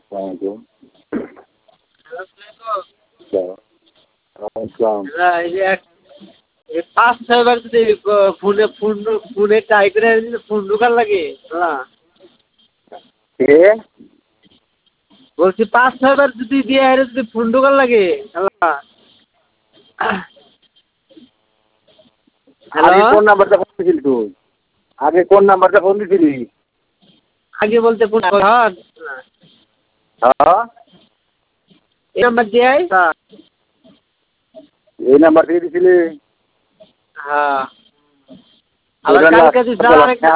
আসসালামু আলাইকুম। এই যে এই ৫-৬ বার যদি ফোনে ট্রাই করে ফোন ঢোকার লাগে কে? বলছি ৫-৬ বার যদি দিয়ে যদি ফোন ঢোকার লাগে আগে হ্যালো কোন নাম্বারটা ফোন দিছিলি তুই? আগে কোন নাম্বারটা ফোন দিছিলি? আগে বলতে ফোন হ্যাঁ, এই নাম্বার দিয়ে এই নাম্বার থেকে দিছিলি? হ্যাঁ আবার কালকে দিস